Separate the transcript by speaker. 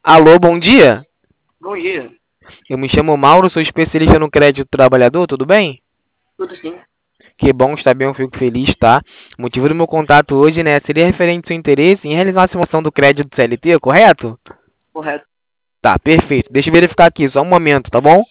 Speaker 1: Alô, bom dia.
Speaker 2: Bom dia,
Speaker 1: Eu me chamo Mauro, sou especialista no crédito trabalhador, tudo bem?
Speaker 2: tudo sim?
Speaker 1: Que bom, está bem, eu fico feliz, tá? O motivo do meu contato hoje, né, seria referente ao seu interesse em realizar a simulação do crédito CLT, correto?
Speaker 2: Correto.
Speaker 1: Tá, perfeito. Deixa eu verificar aqui, só um momento, tá bom?